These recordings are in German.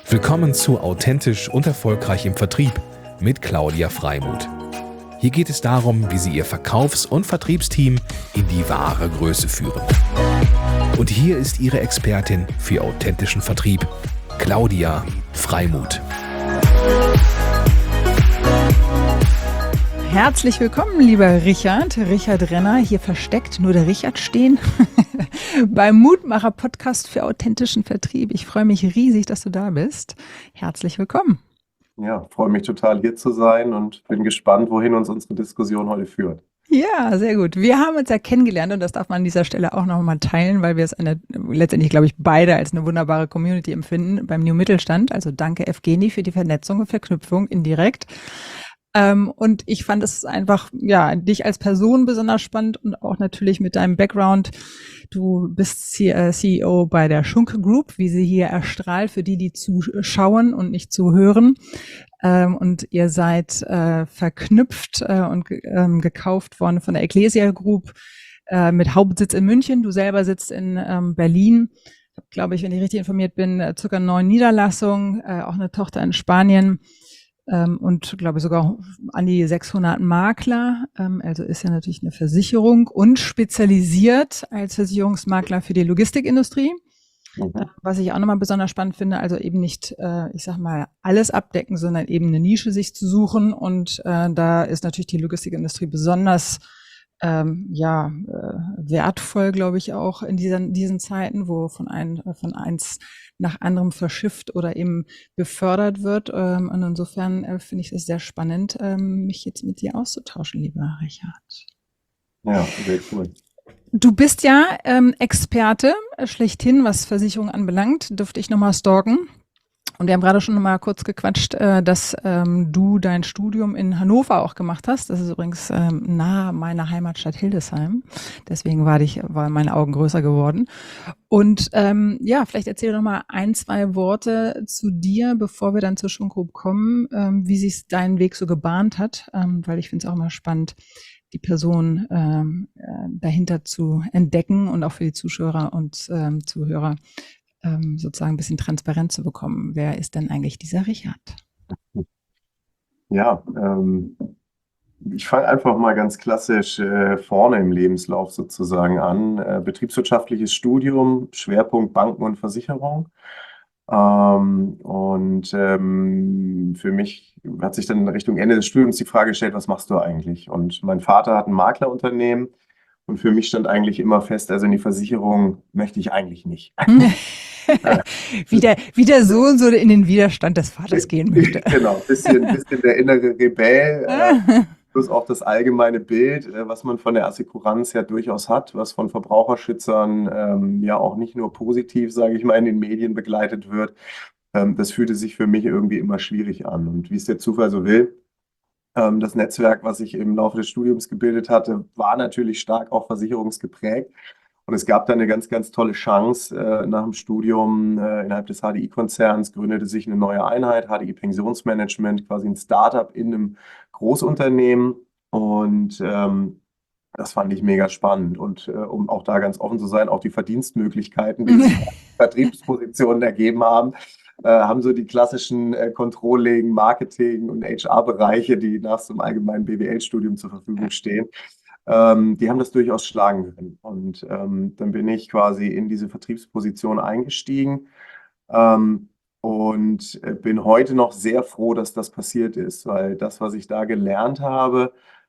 Willkommen zu Authentisch und Erfolgreich im Vertrieb mit Claudia Freimuth. Hier geht es darum, wie Sie Ihr Verkaufs- und Vertriebsteam in die wahre Größe führen. Und hier ist Ihre Expertin für authentischen Vertrieb, Claudia Freimuth. Herzlich willkommen, lieber Richard Renner, hier versteckt, nur der Richard stehen, beim Mutmacher-Podcast für authentischen Vertrieb. Ich freue mich riesig, dass du da bist. Herzlich willkommen. Ja, freue mich total, hier zu sein und bin gespannt, wohin uns unsere Diskussion heute führt. Ja, sehr gut. Wir haben uns ja kennengelernt und das darf man an dieser Stelle auch nochmal teilen, weil wir es letztendlich, glaube ich, beide als eine wunderbare Community empfinden beim New Mittelstand. Also danke, Evgeni, für die Vernetzung und Verknüpfung indirekt. Und ich fand es einfach, ja, dich als Person besonders spannend und auch natürlich mit deinem Background. Du bist CEO bei der Schunk Group, wie sie hier erstrahlt, für die zuschauen und nicht zuhören. Und ihr seid verknüpft und gekauft worden von der Ecclesia Group mit Hauptsitz in München. Du selber sitzt in Berlin. Ich habe, glaube ich, wenn ich richtig informiert bin, circa 9 Niederlassungen, auch eine Tochter in Spanien. Und glaube ich sogar an die 600 Makler, also ist ja natürlich eine Versicherung und spezialisiert als Versicherungsmakler für die Logistikindustrie. Was ich auch nochmal besonders spannend finde, also eben nicht, ich sag mal, alles abdecken, sondern eben eine Nische sich zu suchen. Und da ist natürlich die Logistikindustrie besonders wertvoll, glaube ich, auch in diesen Zeiten, wo von eins nach anderem verschifft oder eben befördert wird. Und insofern finde ich es sehr spannend, mich jetzt mit dir auszutauschen, lieber Richard. Ja, sehr cool. Du bist ja Experte schlechthin, was Versicherungen anbelangt. Dürfte ich nochmal stalken. Und wir haben gerade schon mal kurz gequatscht, dass du dein Studium in Hannover auch gemacht hast. Das ist übrigens nahe meiner Heimatstadt Hildesheim. Deswegen waren meine Augen größer geworden. Und vielleicht erzähl doch mal 1-2 Worte zu dir, bevor wir dann zur Schunk Group kommen, wie sich dein Weg so gebahnt hat, weil ich finde es auch immer spannend, die Person dahinter zu entdecken und auch für die Zuschauer und Zuhörer sozusagen ein bisschen transparent zu bekommen. Wer ist denn eigentlich dieser Richard? Ja, ich fange einfach mal ganz klassisch vorne im Lebenslauf sozusagen an. Betriebswirtschaftliches Studium, Schwerpunkt Banken und Versicherung. Für mich hat sich dann in Richtung Ende des Studiums die Frage gestellt, was machst du eigentlich? Und mein Vater hat ein Maklerunternehmen und für mich stand eigentlich immer fest, also in die Versicherung möchte ich eigentlich nicht. Wie der Sohn so in den Widerstand des Vaters gehen möchte. Genau, bisschen der innere Rebell, plus auch das allgemeine Bild, was man von der Assekuranz ja durchaus hat, was von Verbraucherschützern ja auch nicht nur positiv, sage ich mal, in den Medien begleitet wird. Das fühlte sich für mich irgendwie immer schwierig an. Und wie es der Zufall so will, das Netzwerk, was ich im Laufe des Studiums gebildet hatte, war natürlich stark auch versicherungsgeprägt. Und es gab da eine ganz, ganz tolle Chance nach dem Studium innerhalb des HDI-Konzerns gründete sich eine neue Einheit, HDI Pensionsmanagement, quasi ein Startup in einem Großunternehmen. Und das fand ich mega spannend. Und um auch da ganz offen zu sein, auch die Verdienstmöglichkeiten, die sich Vertriebspositionen ergeben haben so die klassischen Controlling, Marketing und HR-Bereiche, die nach so einem allgemeinen BWL-Studium zur Verfügung stehen. Die haben das durchaus schlagen können. Und dann bin ich quasi in diese Vertriebsposition eingestiegen und bin heute noch sehr froh, dass das passiert ist, weil das, was ich da gelernt habe,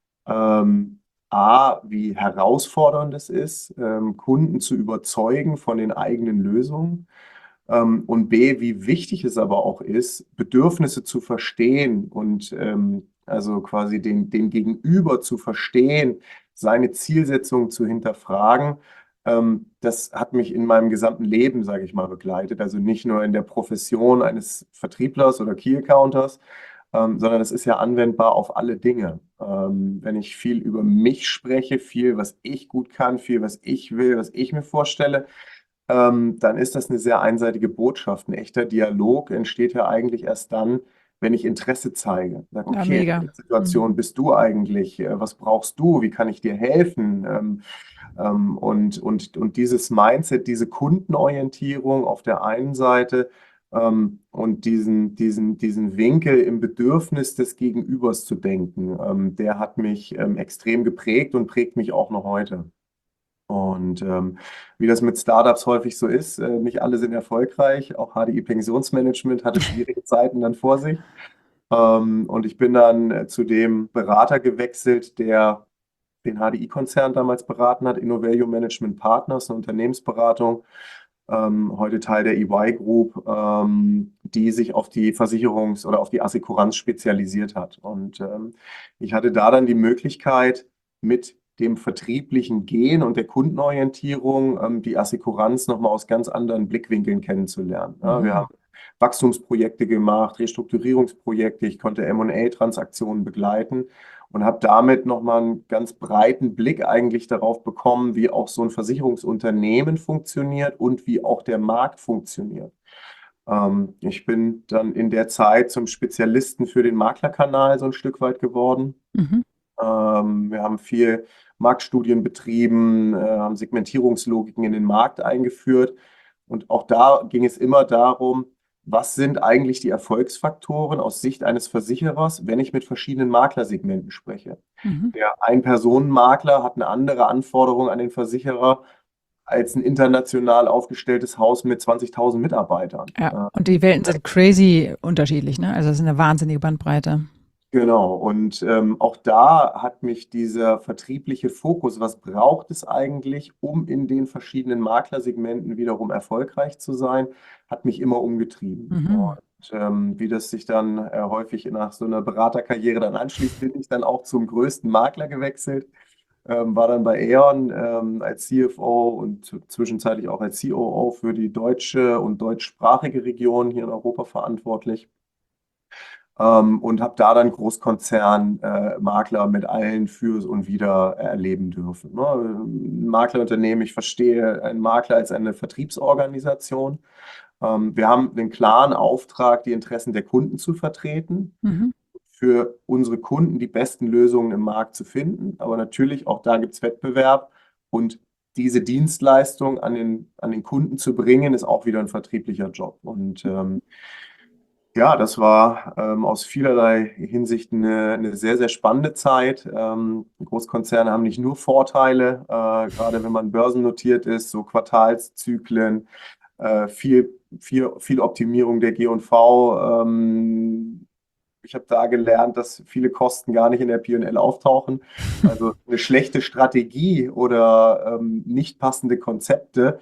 A, wie herausfordernd es ist, Kunden zu überzeugen von den eigenen Lösungen. Und B, wie wichtig es aber auch ist, Bedürfnisse zu verstehen und also quasi den Gegenüber zu verstehen, seine Zielsetzung zu hinterfragen. Das hat mich in meinem gesamten Leben, sage ich mal, begleitet. Also nicht nur in der Profession eines Vertrieblers oder Key-Accounters, sondern es ist ja anwendbar auf alle Dinge. Wenn ich viel über mich spreche, viel, was ich gut kann, viel, was ich will, was ich mir vorstelle, dann ist das eine sehr einseitige Botschaft. Ein echter Dialog entsteht ja eigentlich erst dann, wenn ich Interesse zeige. Sag, Ja, okay, mega. in welcher Situation bist du eigentlich? Was brauchst du? Wie kann ich dir helfen? Und dieses Mindset, diese Kundenorientierung auf der einen Seite Und diesen Winkel im Bedürfnis des Gegenübers zu denken, der hat mich extrem geprägt und prägt mich auch noch heute. Und wie das mit Startups häufig so ist, nicht alle sind erfolgreich. Auch HDI Pensionsmanagement hatte schwierige Zeiten dann vor sich. Und ich bin dann zu dem Berater gewechselt, der den HDI-Konzern damals beraten hat, InnoValue Management Partners, eine Unternehmensberatung, heute Teil der EY Group, die sich auf die oder auf die Assekuranz spezialisiert hat. Und ich hatte da dann die Möglichkeit, mit dem vertrieblichen Gehen und der Kundenorientierung die Assekuranz nochmal aus ganz anderen Blickwinkeln kennenzulernen. Ja, wir haben Wachstumsprojekte gemacht, Restrukturierungsprojekte, ich konnte M&A-Transaktionen begleiten und habe damit nochmal einen ganz breiten Blick eigentlich darauf bekommen, wie auch so ein Versicherungsunternehmen funktioniert und wie auch der Markt funktioniert. Ich bin dann in der Zeit zum Spezialisten für den Maklerkanal so ein Stück weit geworden. Wir haben viel Marktstudien betrieben, haben Segmentierungslogiken in den Markt eingeführt. Und auch da ging es immer darum, was sind eigentlich die Erfolgsfaktoren aus Sicht eines Versicherers, wenn ich mit verschiedenen Maklersegmenten spreche. Der Ein-Personen-Makler hat eine andere Anforderung an den Versicherer als ein international aufgestelltes Haus mit 20.000 Mitarbeitern. Ja, und die Welten sind crazy unterschiedlich, ne? Also es ist eine wahnsinnige Bandbreite. Genau, und auch da hat mich dieser vertriebliche Fokus, was braucht es eigentlich, um in den verschiedenen Maklersegmenten wiederum erfolgreich zu sein, hat mich immer umgetrieben. Und wie das sich dann häufig nach so einer Beraterkarriere dann anschließt, bin ich dann auch zum größten Makler gewechselt, war dann bei E.ON als CFO und zwischenzeitlich auch als COO für die deutsche und deutschsprachige Region hier in Europa verantwortlich. Und habe da dann Großkonzern-Makler mit allen Fürs und Wider erleben dürfen. Ne? Ein Maklerunternehmen, ich verstehe einen Makler als eine Vertriebsorganisation. Wir haben den klaren Auftrag, die Interessen der Kunden zu vertreten, für unsere Kunden die besten Lösungen im Markt zu finden. Aber natürlich, auch da gibt es Wettbewerb und diese Dienstleistung an den Kunden zu bringen, ist auch wieder ein vertrieblicher Job. Und ja, das war aus vielerlei Hinsicht eine sehr, sehr spannende Zeit. Großkonzerne haben nicht nur Vorteile, gerade wenn man börsennotiert ist, so Quartalszyklen, viel Optimierung der G&V. Ich habe da gelernt, dass viele Kosten gar nicht in der P&L auftauchen. Also eine schlechte Strategie oder nicht passende Konzepte,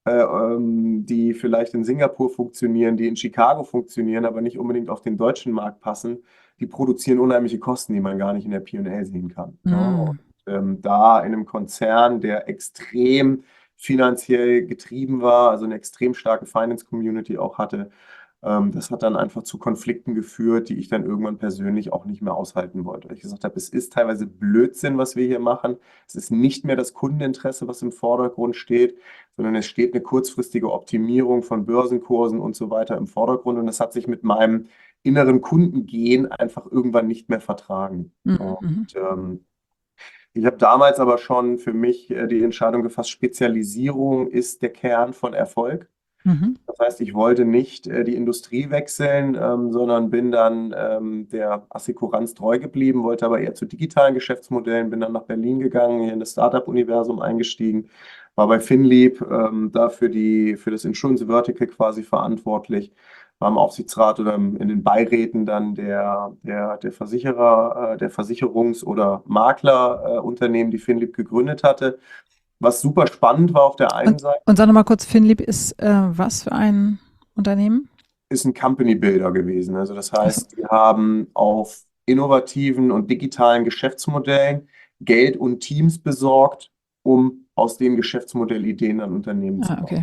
die vielleicht in Singapur funktionieren, die in Chicago funktionieren, aber nicht unbedingt auf den deutschen Markt passen, die produzieren unheimliche Kosten, die man gar nicht in der P&L sehen kann. Ja, und da in einem Konzern, der extrem finanziell getrieben war, also eine extrem starke Finance-Community auch hatte, das hat dann einfach zu Konflikten geführt, die ich dann irgendwann persönlich auch nicht mehr aushalten wollte. Weil ich gesagt habe, es ist teilweise Blödsinn, was wir hier machen. Es ist nicht mehr das Kundeninteresse, was im Vordergrund steht, sondern es steht eine kurzfristige Optimierung von Börsenkursen und so weiter im Vordergrund. Und das hat sich mit meinem inneren Kundengehen einfach irgendwann nicht mehr vertragen. Und ich habe damals aber schon für mich die Entscheidung gefasst, Spezialisierung ist der Kern von Erfolg. Das heißt, ich wollte nicht die Industrie wechseln, sondern bin dann der Assekuranz treu geblieben, wollte aber eher zu digitalen Geschäftsmodellen, bin dann nach Berlin gegangen, hier in das Startup-Universum eingestiegen, war bei FinLeap da für das Insurance Vertical quasi verantwortlich, war im Aufsichtsrat oder in den Beiräten dann der Versicherer, der Versicherungs- oder Maklerunternehmen, die FinLeap gegründet hatte. Was super spannend war auf der einen Seite. Und sag nochmal kurz, FinLeap ist was für ein Unternehmen? Ist ein Company Builder gewesen. Also das heißt, die haben auf innovativen und digitalen Geschäftsmodellen Geld und Teams besorgt, um aus den Geschäftsmodellideen an Unternehmen zu bauen. Okay.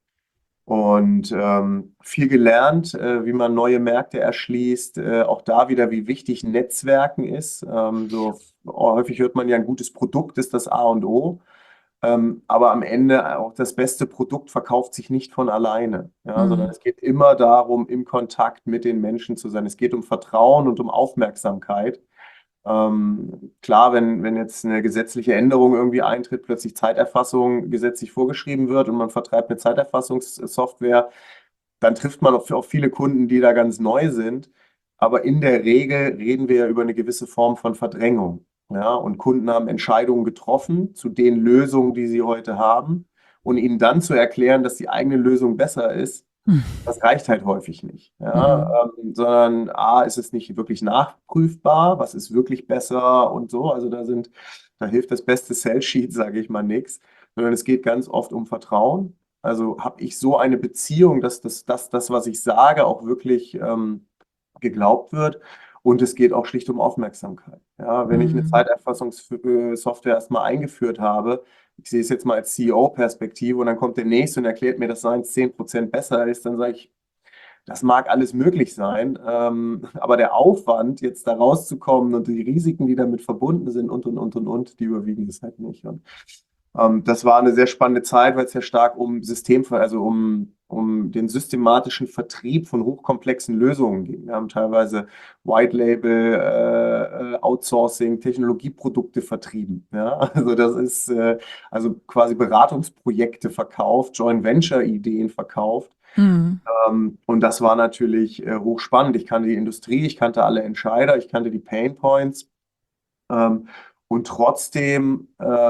Und viel gelernt, wie man neue Märkte erschließt, auch da wieder, wie wichtig Netzwerken ist. So häufig hört man ja, ein gutes Produkt ist das A und O. Aber am Ende auch das beste Produkt verkauft sich nicht von alleine, ja, sondern es geht immer darum, im Kontakt mit den Menschen zu sein. Es geht um Vertrauen und um Aufmerksamkeit. Klar, wenn jetzt eine gesetzliche Änderung irgendwie eintritt, plötzlich Zeiterfassung gesetzlich vorgeschrieben wird und man vertreibt eine Zeiterfassungssoftware, dann trifft man auf viele Kunden, die da ganz neu sind. Aber in der Regel reden wir ja über eine gewisse Form von Verdrängung. Ja? Und Kunden haben Entscheidungen getroffen zu den Lösungen, die sie heute haben. Und ihnen dann zu erklären, dass die eigene Lösung besser ist, Hm. das reicht halt häufig nicht. Ja? Mhm. Sondern A, ist es nicht wirklich nachprüfbar, was ist wirklich besser und so. Also da hilft das beste Sell-Sheet, sage ich mal, nichts. Sondern es geht ganz oft um Vertrauen. Also habe ich so eine Beziehung, dass das, was ich sage, auch wirklich geglaubt wird. Und es geht auch schlicht um Aufmerksamkeit. Ja, wenn ich eine Mhm. Zeiterfassungssoftware erstmal eingeführt habe, ich sehe es jetzt mal als CEO-Perspektive und dann kommt der Nächste und erklärt mir, dass seins 10% besser ist, dann sage ich, das mag alles möglich sein, aber der Aufwand, jetzt da rauszukommen und die Risiken, die damit verbunden sind und, die überwiegen es halt nicht. Und das war eine sehr spannende Zeit, weil es ja stark um also um den systematischen Vertrieb von hochkomplexen Lösungen ging. Wir haben teilweise White Label, Outsourcing, Technologieprodukte vertrieben. Ja? Also das ist also quasi Beratungsprojekte verkauft, Joint Venture Ideen verkauft. Mhm. Und das war natürlich hochspannend. Ich kannte die Industrie, ich kannte alle Entscheider, ich kannte die Pain Points. Ähm, und trotzdem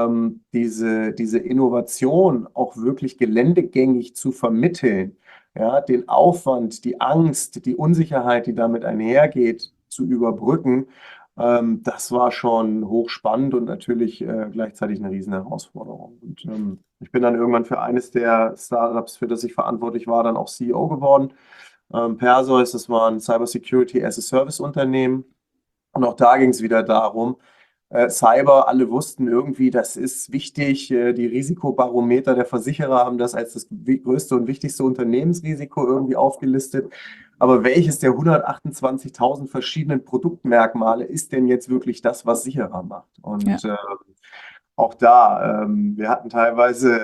diese Innovation auch wirklich geländegängig zu vermitteln, ja, den Aufwand, die Angst, die Unsicherheit, die damit einhergeht, zu überbrücken, das war schon hochspannend und natürlich gleichzeitig eine riesen Herausforderung. Und ich bin dann irgendwann für eines der Startups, für das ich verantwortlich war, dann auch CEO geworden. Perseus, das war ein Cybersecurity as a Service Unternehmen. Und auch da ging es wieder darum, Cyber, alle wussten irgendwie, das ist wichtig. Die Risikobarometer der Versicherer haben das als das größte und wichtigste Unternehmensrisiko irgendwie aufgelistet. Aber welches der 128.000 verschiedenen Produktmerkmale ist denn jetzt wirklich das, was sicherer macht? Ja. Und auch da, wir hatten teilweise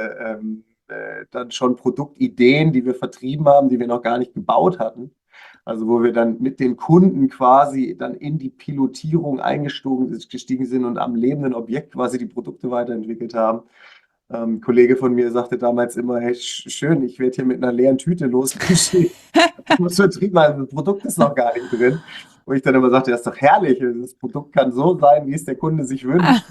dann schon Produktideen, die wir vertrieben haben, die wir noch gar nicht gebaut hatten. Also wo wir dann mit den Kunden quasi dann in die Pilotierung gestiegen sind und am lebenden Objekt quasi die Produkte weiterentwickelt haben. Ein Kollege von mir sagte damals immer, hey, schön, ich werde hier mit einer leeren Tüte losgeschickt. Ich muss vertrieben, also das Produkt ist noch gar nicht drin. Wo ich dann immer sagte, das ist doch herrlich, das Produkt kann so sein, wie es der Kunde sich wünscht.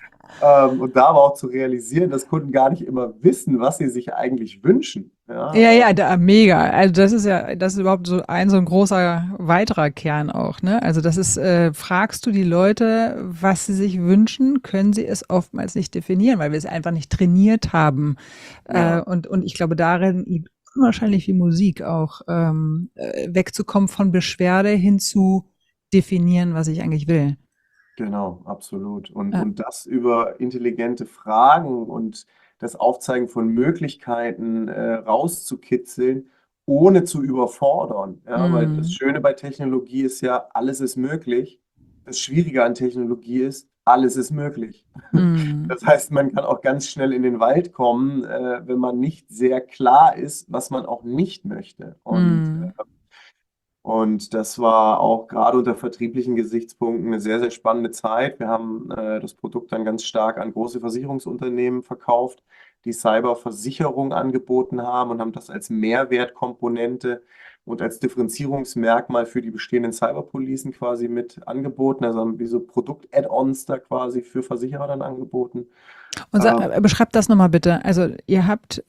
Und da aber auch zu realisieren, dass Kunden gar nicht immer wissen, was sie sich eigentlich wünschen. Ja, Ja, ja, mega. Also das ist überhaupt so ein großer weiterer Kern auch, ne? Also das ist, fragst du die Leute, was sie sich wünschen, können sie es oftmals nicht definieren, weil wir es einfach nicht trainiert haben. ja, Und ich glaube, darin liegt unwahrscheinlich viel Musik auch, wegzukommen von Beschwerde hin zu definieren, was ich eigentlich will. genau, absolut. Und, Ja. und das über intelligente Fragen und das Aufzeigen von Möglichkeiten rauszukitzeln, ohne zu überfordern. Ja, weil das Mhm. Schöne bei Technologie ist ja, alles ist möglich. Das Schwierige an Technologie ist, alles ist möglich. Mhm. Das heißt, man kann auch ganz schnell in den Wald kommen, wenn man nicht sehr klar ist, was man auch nicht möchte. Mhm. Und das war auch gerade unter vertrieblichen Gesichtspunkten eine sehr, sehr spannende Zeit. Wir haben das Produkt dann ganz stark an große Versicherungsunternehmen verkauft, die Cyberversicherung angeboten haben und haben das als Mehrwertkomponente und als Differenzierungsmerkmal für die bestehenden Cyberpolicen quasi mit angeboten. Also haben wir so Produkt-Add-ons da quasi für Versicherer dann angeboten. Und Ähm, beschreibt das nochmal bitte. Also ihr habt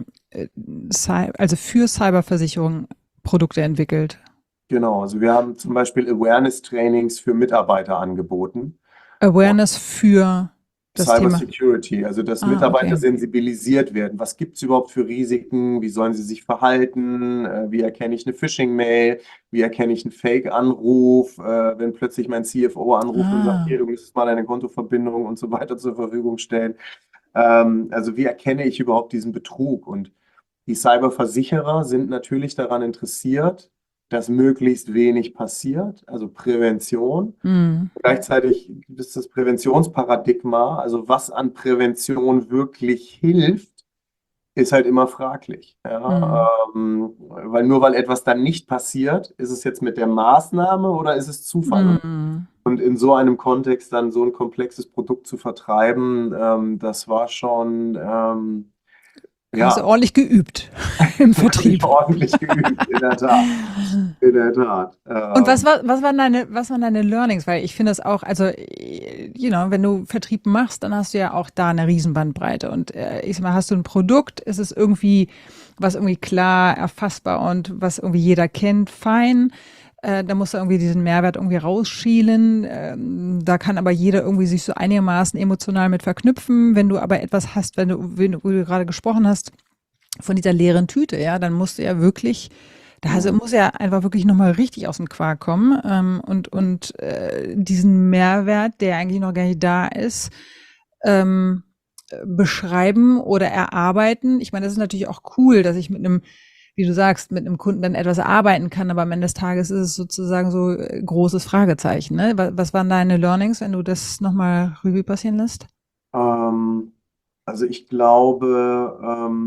also für Cyberversicherung Produkte entwickelt. genau, also wir haben zum Beispiel Awareness-Trainings für Mitarbeiter angeboten. Awareness für das Cyber Thema. Security, also dass Ah, Mitarbeiter okay. sensibilisiert werden. Was gibt es überhaupt für Risiken? Wie sollen sie sich verhalten? Wie erkenne ich eine Phishing-Mail? Wie erkenne ich einen Fake-Anruf? Wenn plötzlich mein CFO anruft und sagt, hier, Ah. du müsstest mal deine Kontoverbindung und so weiter zur Verfügung stellen. Also wie erkenne ich überhaupt diesen Betrug? Und die Cyberversicherer sind natürlich daran interessiert, dass möglichst wenig passiert, also Prävention. Hm. Gleichzeitig gibt es das Präventionsparadigma, also was an Prävention wirklich hilft, ist halt immer fraglich. Hm. Ja? Weil nur weil etwas dann nicht passiert, ist es jetzt mit der Maßnahme oder ist es Zufall? Hm. Und in so einem Kontext dann so ein komplexes Produkt zu vertreiben, das war schon Hast du Ja, ordentlich geübt im wirklich Vertrieb. ordentlich geübt, in der Tat. In der Tat. Und was waren deine Learnings? Weil ich finde das auch, also, wenn du Vertrieb machst, dann hast du ja auch da eine Riesenbandbreite. Und ich sag mal, hast du ein Produkt, ist es irgendwie, was irgendwie klar, erfassbar und was irgendwie jeder kennt, fein. Da musst du irgendwie diesen Mehrwert irgendwie rausschielen. Da kann aber jeder irgendwie sich so einigermaßen emotional mit verknüpfen. Wenn du aber etwas hast, wo du gerade gesprochen hast, von dieser leeren Tüte, ja, dann musst du ja wirklich, also Mhm. muss ja einfach wirklich nochmal richtig aus dem Quark kommen und diesen Mehrwert, der eigentlich noch gar nicht da ist, ähm, beschreiben oder erarbeiten. Ich meine, das ist natürlich auch cool, dass ich mit einem, wie du sagst, mit einem Kunden dann etwas erarbeiten kann, aber am Ende des Tages ist es sozusagen so großes Fragezeichen. Ne? Was waren deine Learnings, wenn du das nochmal Revue passieren lässt? Ähm, also ich glaube,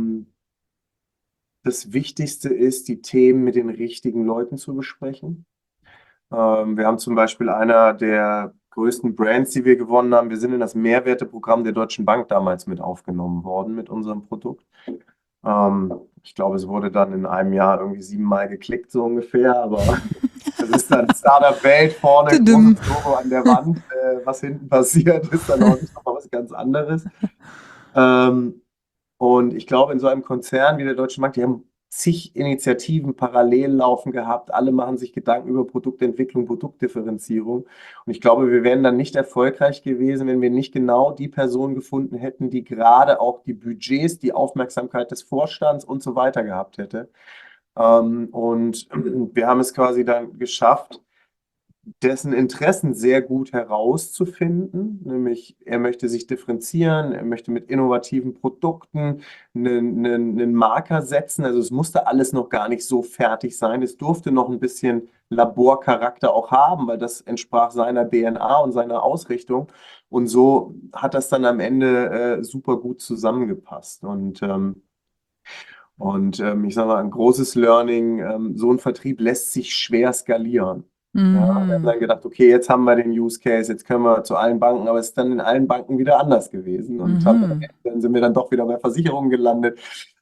das Wichtigste ist, die Themen mit den richtigen Leuten zu besprechen. Wir haben zum Beispiel einer der größten Brands, die wir gewonnen haben. Wir sind in das Mehrwerteprogramm der Deutschen Bank damals mit aufgenommen worden mit unserem Produkt. Ich glaube, es wurde dann in einem Jahr irgendwie 7-mal geklickt, so ungefähr. Aber das ist dann Startup-Welt vorne, Tudum. großes Logo an der Wand. Was hinten passiert, ist dann auch nicht noch was ganz anderes. Ähm, und ich glaube, in so einem Konzern wie der Deutsche Bank, die haben zig Initiativen parallel laufen gehabt. Alle machen sich Gedanken über Produktentwicklung, Produktdifferenzierung. Und ich glaube, wir wären dann nicht erfolgreich gewesen, wenn wir nicht genau die Person gefunden hätten, die gerade auch die Budgets, die Aufmerksamkeit des Vorstands und so weiter gehabt hätte. Und wir haben es quasi dann geschafft, dessen Interessen sehr gut herauszufinden, nämlich er möchte sich differenzieren, er möchte mit innovativen Produkten einen Marker setzen. Also es musste alles noch gar nicht so fertig sein. Es durfte noch ein bisschen Laborcharakter auch haben, weil das entsprach seiner DNA und seiner Ausrichtung. Und so hat das dann am Ende super gut zusammengepasst. Und ich sage mal, ein großes Learning, so ein Vertrieb lässt sich schwer skalieren. Ja, wir haben Mhm. dann gedacht, okay, jetzt haben wir den Use Case, jetzt können wir zu allen Banken, aber es ist dann in allen Banken wieder anders gewesen und Mhm. dann sind wir dann doch wieder bei Versicherungen gelandet.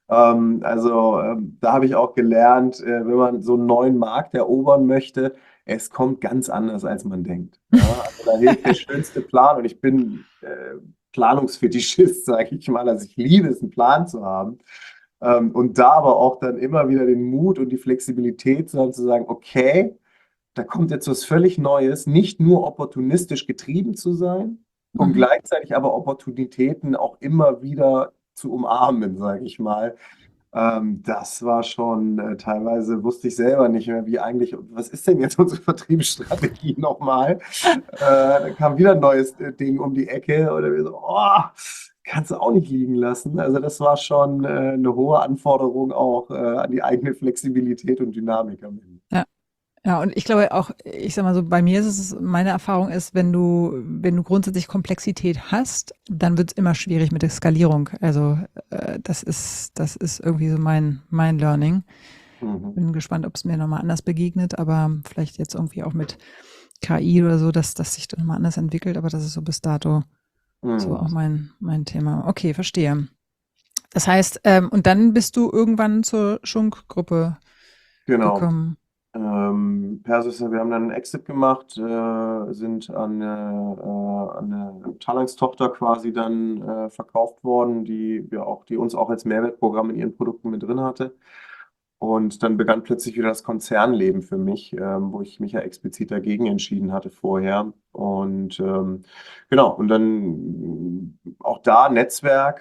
Da habe ich auch gelernt, wenn man so einen neuen Markt erobern möchte, es kommt ganz anders, als man denkt. Ja, also da hilft der schönste Plan und ich bin Planungsfetischist, sage ich mal. Also ich liebe es, einen Plan zu haben. Und da aber auch dann immer wieder den Mut und die Flexibilität zu haben, zu sagen, okay, da kommt jetzt was völlig Neues, nicht nur opportunistisch getrieben zu sein und Mhm. gleichzeitig aber Opportunitäten auch immer wieder zu umarmen, sage ich mal. Das war schon teilweise, wusste ich selber nicht mehr, wie eigentlich, was ist denn jetzt unsere Vertriebsstrategie nochmal? Dann kam wieder ein neues Ding um die Ecke oder wir so, oh, kannst du auch nicht liegen lassen. Also das war schon eine hohe Anforderung auch an die eigene Flexibilität und Dynamik am Ende. Ja. Ja, und ich glaube auch, ich sag mal so, bei mir ist es, meine Erfahrung ist, wenn du grundsätzlich Komplexität hast, dann wird es immer schwierig mit der Skalierung. Also das ist irgendwie so mein Learning. Mhm. Bin gespannt, ob es mir nochmal anders begegnet, aber vielleicht jetzt irgendwie auch mit KI oder so, dass das sich dann nochmal anders entwickelt, aber das ist so bis dato so Mhm. auch mein Thema. Okay, verstehe. Das heißt, und dann bist du irgendwann zur Schunk-Gruppe Genau. gekommen. Persis, wir haben dann einen Exit gemacht, sind an eine Talanx-Tochter quasi dann verkauft worden, die uns auch als Mehrwertprogramm in ihren Produkten mit drin hatte. Und dann begann plötzlich wieder das Konzernleben für mich, wo ich mich ja explizit dagegen entschieden hatte vorher. Und genau, und dann auch da Netzwerk,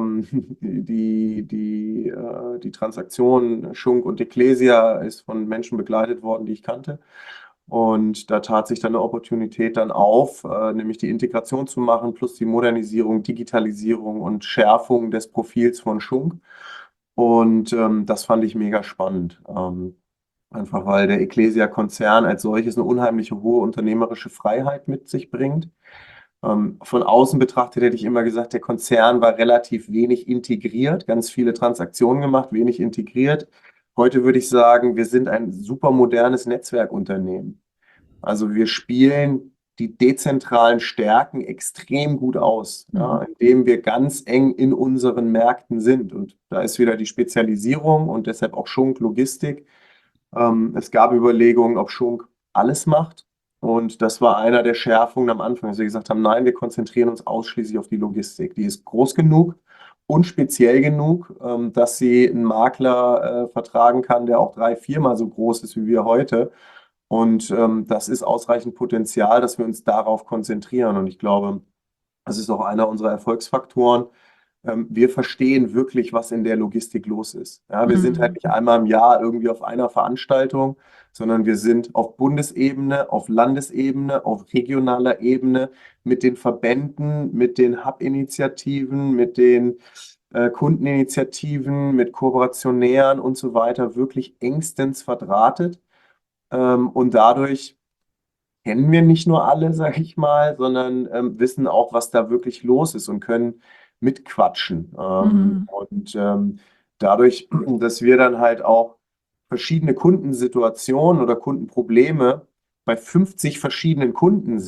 die Transaktion Schunk und Ecclesia ist von Menschen begleitet worden, die ich kannte. Und da tat sich dann eine Opportunität dann auf, nämlich die Integration zu machen, plus die Modernisierung, Digitalisierung und Schärfung des Profils von Schunk. Und das fand ich mega spannend. Einfach weil der Ecclesia-Konzern als solches eine unheimliche hohe unternehmerische Freiheit mit sich bringt. Von außen betrachtet hätte ich immer gesagt, der Konzern war relativ wenig integriert, ganz viele Transaktionen gemacht, wenig integriert. Heute würde ich sagen, wir sind ein super modernes Netzwerkunternehmen. Also wir spielen die dezentralen Stärken extrem gut aus, ja, Mhm. indem wir ganz eng in unseren Märkten sind. Und da ist wieder die Spezialisierung und deshalb auch Schunk Logistik. Es gab Überlegungen, ob Schunk alles macht. Und das war einer der Schärfungen am Anfang, dass wir gesagt haben, nein, wir konzentrieren uns ausschließlich auf die Logistik. Die ist groß genug und speziell genug, dass sie einen Makler vertragen kann, der auch 3-, 4-mal so groß ist wie wir heute. Und das ist ausreichend Potenzial, dass wir uns darauf konzentrieren. Und ich glaube, das ist auch einer unserer Erfolgsfaktoren. Wir verstehen wirklich, was in der Logistik los ist. Ja, wir sind halt Mhm. nicht einmal im Jahr irgendwie auf einer Veranstaltung, sondern wir sind auf Bundesebene, auf Landesebene, auf regionaler Ebene mit den Verbänden, mit den Hub-Initiativen, mit den Kundeninitiativen, mit Kooperationären und so weiter wirklich engstens verdrahtet. Und dadurch kennen wir nicht nur alle, sag ich mal, sondern wissen auch, was da wirklich los ist und können mitquatschen. Mhm. Dadurch, dass wir dann halt auch verschiedene Kundensituationen oder Kundenprobleme bei 50 verschiedenen Kunden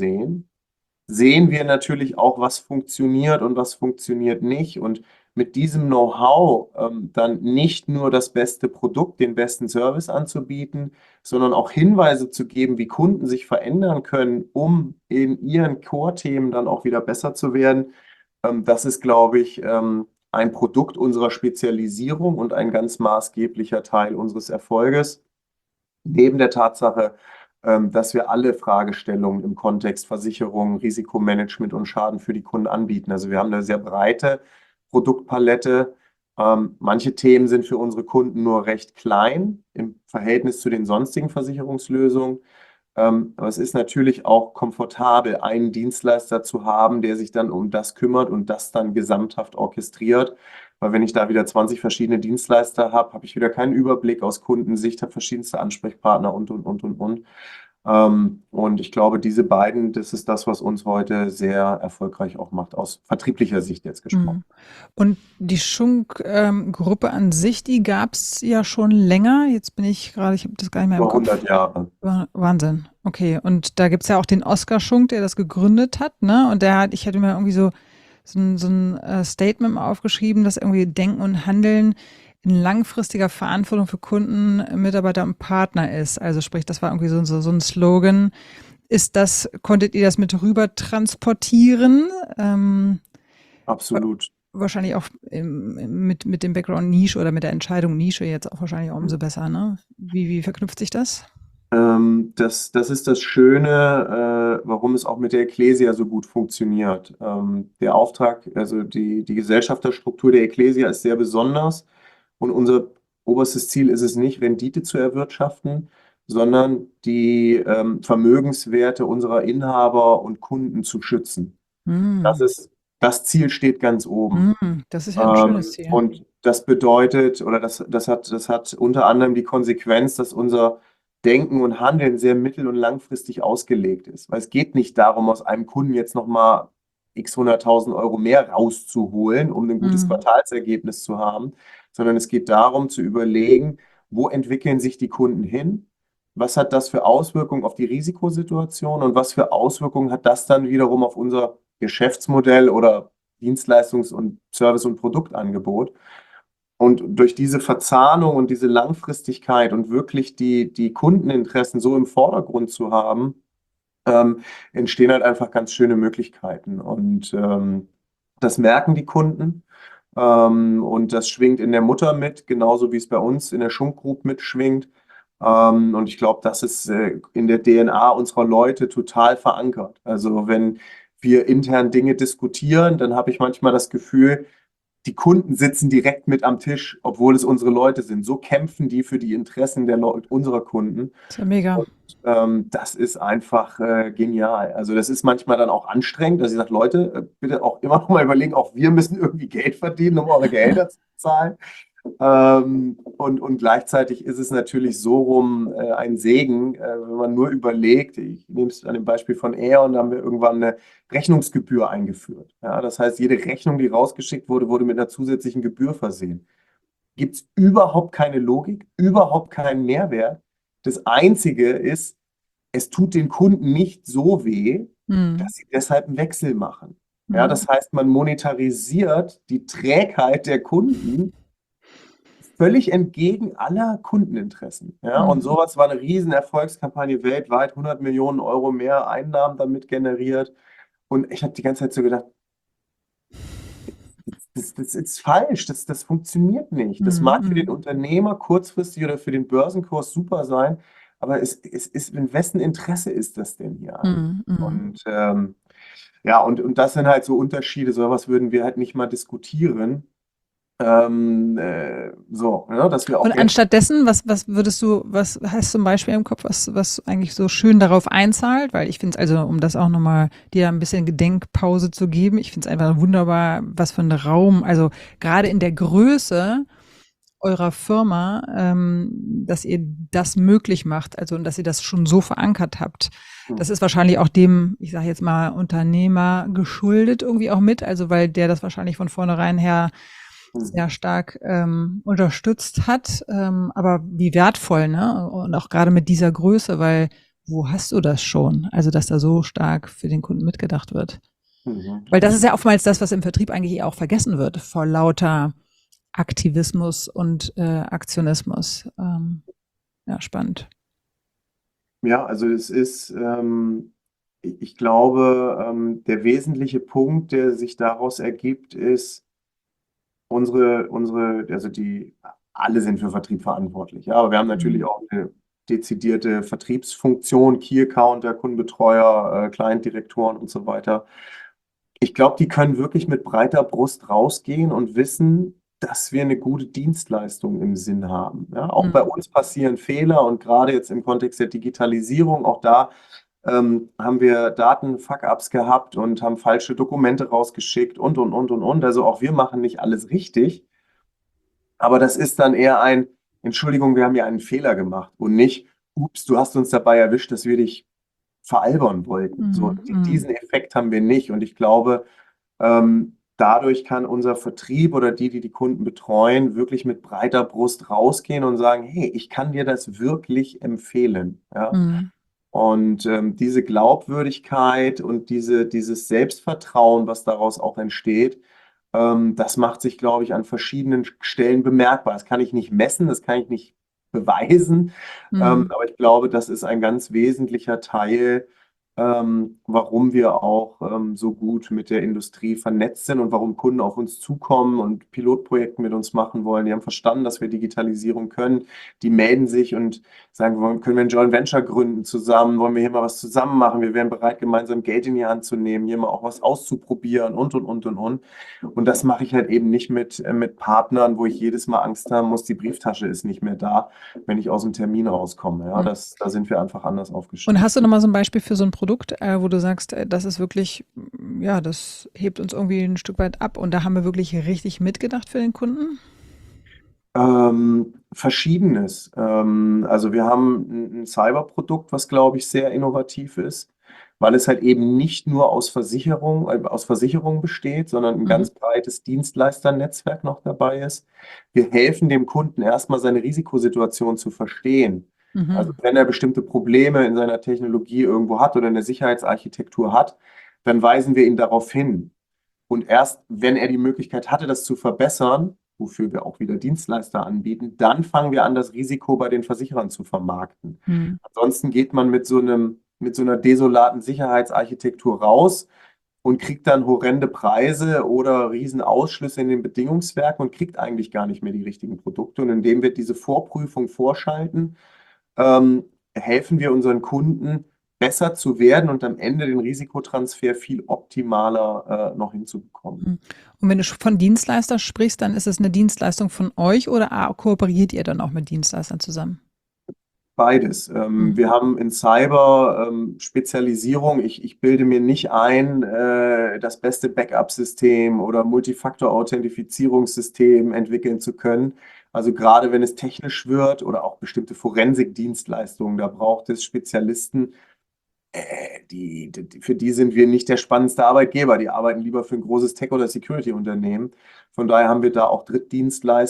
sehen wir natürlich auch, was funktioniert und was funktioniert nicht. Und mit diesem Know-how dann nicht nur das beste Produkt, den besten Service anzubieten, sondern auch Hinweise zu geben, wie Kunden sich verändern können, um in ihren Core-Themen dann auch wieder besser zu werden. Das ist, glaube ich, ein Produkt unserer Spezialisierung und ein ganz maßgeblicher Teil unseres Erfolges. Neben der Tatsache, dass wir alle Fragestellungen im Kontext Versicherung, Risikomanagement und Schaden für die Kunden anbieten. Also wir haben eine sehr breite Produktpalette. Manche Themen sind für unsere Kunden nur recht klein im Verhältnis zu den sonstigen Versicherungslösungen. Aber es ist natürlich auch komfortabel, einen Dienstleister zu haben, der sich dann um das kümmert und das dann gesamthaft orchestriert. Weil wenn ich da wieder 20 verschiedene Dienstleister habe, habe ich wieder keinen Überblick aus Kundensicht, habe verschiedenste Ansprechpartner und. Und ich glaube, diese beiden, das ist das, was uns heute sehr erfolgreich auch macht, aus vertrieblicher Sicht jetzt gesprochen. Mhm. Und die Schunk-Gruppe an sich, die gab es ja schon länger. Jetzt bin ich gerade, ich habe das gar nicht mehr im Über Kopf. 100 Jahre. Wahnsinn. Okay. Und da gibt es ja auch den Oskar Schunk, der das gegründet hat, ne? Und ich hatte mir irgendwie so ein Statement mal aufgeschrieben, dass irgendwie Denken und Handeln in langfristiger Verantwortung für Kunden, Mitarbeiter und Partner ist. Also sprich, das war irgendwie so ein Slogan. Konntet ihr das mit rüber transportieren? Absolut. Wahrscheinlich auch mit dem Background Nische oder mit der Entscheidung Nische jetzt auch wahrscheinlich auch umso besser, ne? Wie verknüpft sich das? Das ist das Schöne, warum es auch mit der Ecclesia so gut funktioniert. Der Auftrag, also die Gesellschafterstruktur der Ecclesia ist sehr besonders und unser oberstes Ziel ist es nicht, Rendite zu erwirtschaften, sondern die Vermögenswerte unserer Inhaber und Kunden zu schützen. Das Hm. ist, das Ziel steht ganz oben. Das ist ja ein schönes Ziel. Und das bedeutet, oder das hat unter anderem die Konsequenz, dass unser Denken und Handeln sehr mittel- und langfristig ausgelegt ist. Weil es geht nicht darum, aus einem Kunden jetzt nochmal x 100.000 Euro mehr rauszuholen, um ein gutes Mhm. Quartalsergebnis zu haben, sondern es geht darum zu überlegen, wo entwickeln sich die Kunden hin? Was hat das für Auswirkungen auf die Risikosituation und was für Auswirkungen hat das dann wiederum auf unser Geschäftsmodell oder Dienstleistungs- und Service- und Produktangebot? Und durch diese Verzahnung und diese Langfristigkeit und wirklich die Kundeninteressen so im Vordergrund zu haben, entstehen halt einfach ganz schöne Möglichkeiten. Und das merken die Kunden. Und das schwingt in der Mutter mit, genauso wie es bei uns in der Schunk Group mitschwingt. Und ich glaube, das ist in der DNA unserer Leute total verankert. Also wenn wir intern Dinge diskutieren, dann habe ich manchmal das Gefühl, die Kunden sitzen direkt mit am Tisch, obwohl es unsere Leute sind. So kämpfen die für die Interessen der Leute, unserer Kunden. Ist ja mega. Und das ist einfach genial. Also das ist manchmal dann auch anstrengend, dass ich sage, Leute, bitte auch immer noch mal überlegen, auch wir müssen irgendwie Geld verdienen, um eure Gehälter zu zahlen. Und gleichzeitig ist es natürlich so rum ein Segen, wenn man nur überlegt, ich nehme es an dem Beispiel von Aeon, da haben wir irgendwann eine Rechnungsgebühr eingeführt. Ja, das heißt, jede Rechnung, die rausgeschickt wurde, wurde mit einer zusätzlichen Gebühr versehen. Gibt es überhaupt keine Logik, überhaupt keinen Mehrwert. Das Einzige ist, es tut den Kunden nicht so weh, Mhm. dass sie deshalb einen Wechsel machen. Ja, Mhm. das heißt, man monetarisiert die Trägheit der Kunden völlig entgegen aller Kundeninteressen. Ja, und Mhm. sowas war eine riesen Erfolgskampagne weltweit, 100 Millionen Euro mehr Einnahmen damit generiert. Und ich habe die ganze Zeit so gedacht, das ist falsch, das funktioniert nicht. Das mag für den Mhm. Unternehmer kurzfristig oder für den Börsenkurs super sein, aber es ist, in wessen Interesse ist das denn hier eigentlich? Mhm. Mhm. Und ja, und das sind halt so Unterschiede, sowas würden wir halt nicht mal diskutieren. So, ne, dass wir auch Und Geld. anstatt dessen, was hast du zum Beispiel im Kopf, was eigentlich so schön darauf einzahlt? Weil ich finde es also, um das auch nochmal dir ein bisschen Gedenkpause zu geben, ich finde es einfach wunderbar, was für ein Raum, also gerade in der Größe eurer Firma, dass ihr das möglich macht, also und dass ihr das schon so verankert habt. Das ist wahrscheinlich auch dem, ich sage jetzt mal, Unternehmer geschuldet irgendwie auch mit, also weil der das wahrscheinlich von vornherein her sehr stark unterstützt hat. Aber wie wertvoll, ne? Und auch gerade mit dieser Größe, weil wo hast du das schon? Also, dass da so stark für den Kunden mitgedacht wird. Weil das ist ja oftmals das, was im Vertrieb eigentlich auch vergessen wird, vor lauter Aktivismus und Aktionismus. Ja, spannend. Ja, also es ist, ich glaube, der wesentliche Punkt, der sich daraus ergibt, ist, also alle sind für Vertrieb verantwortlich, ja, aber wir haben natürlich Mhm. auch eine dezidierte Vertriebsfunktion, Key Accounter, Kundenbetreuer, Client-Direktoren und so weiter. Ich glaube, die können wirklich mit breiter Brust rausgehen und wissen, dass wir eine gute Dienstleistung im Sinn haben. Ja, auch bei Mhm. uns passieren Fehler und gerade jetzt im Kontext der Digitalisierung, auch da haben wir Daten-Fuck-ups gehabt und haben falsche Dokumente rausgeschickt und. Also auch wir machen nicht alles richtig, aber das ist dann eher ein, Entschuldigung, wir haben ja einen Fehler gemacht und nicht, ups, du hast uns dabei erwischt, dass wir dich veralbern wollten. So, Mhm. Mhm. diesen Effekt haben wir nicht. Und ich glaube, dadurch kann unser Vertrieb oder die Kunden betreuen, wirklich mit breiter Brust rausgehen und sagen, hey, ich kann dir das wirklich empfehlen. Ja? Mhm. Und diese Glaubwürdigkeit und dieses Selbstvertrauen, was daraus auch entsteht, das macht sich, glaube ich, an verschiedenen Stellen bemerkbar. Das kann ich nicht messen, das kann ich nicht beweisen, Mhm. aber ich glaube, das ist ein ganz wesentlicher Teil, warum wir auch so gut mit der Industrie vernetzt sind und warum Kunden auf uns zukommen und Pilotprojekte mit uns machen wollen. Die haben verstanden, dass wir Digitalisierung können. Die melden sich und sagen, können wir ein Joint Venture gründen zusammen? Wollen wir hier mal was zusammen machen? Wir wären bereit, gemeinsam Geld in die Hand zu nehmen, hier mal auch was auszuprobieren und. Und das mache ich halt eben nicht mit Partnern, wo ich jedes Mal Angst haben muss, die Brieftasche ist nicht mehr da, wenn ich aus dem Termin rauskomme. Ja, Mhm. da sind wir einfach anders Und aufgestellt. hast du noch mal so ein Beispiel für so ein Produkt, wo du sagst, das ist wirklich, ja, das hebt uns irgendwie ein Stück weit ab und da haben wir wirklich richtig mitgedacht für den Kunden? Verschiedenes. Also wir haben ein Cyberprodukt, was, glaube ich, sehr innovativ ist, weil es halt eben nicht nur aus Versicherung besteht, sondern ein Mhm. ganz breites Dienstleisternetzwerk noch dabei ist. Wir helfen dem Kunden erstmal seine Risikosituation zu verstehen. Also Mhm. wenn er bestimmte Probleme in seiner Technologie irgendwo hat oder in der Sicherheitsarchitektur hat, dann weisen wir ihn darauf hin. Und erst wenn er die Möglichkeit hatte, das zu verbessern, wofür wir auch wieder Dienstleister anbieten, dann fangen wir an, das Risiko bei den Versicherern zu vermarkten. Mhm. Ansonsten geht man mit so einer desolaten Sicherheitsarchitektur raus und kriegt dann horrende Preise oder riesen Ausschlüsse in den Bedingungswerken und kriegt eigentlich gar nicht mehr die richtigen Produkte. Und indem wir diese Vorprüfung vorschalten, helfen wir unseren Kunden, besser zu werden und am Ende den Risikotransfer viel optimaler noch hinzubekommen. Mhm. Und wenn du von Dienstleister sprichst, dann ist es eine Dienstleistung von euch oder kooperiert ihr dann auch mit Dienstleistern zusammen? Beides. Mhm. Wir haben in Cyber Spezialisierung. Ich bilde mir nicht ein, das beste Backup-System oder Multifaktor-Authentifizierungssystem entwickeln zu können. Also gerade wenn es technisch wird oder auch bestimmte Forensik-Dienstleistungen, da braucht es Spezialisten, für die sind wir nicht der spannendste Arbeitgeber. Die arbeiten lieber für ein großes Tech- oder Security-Unternehmen. Von daher haben wir da auch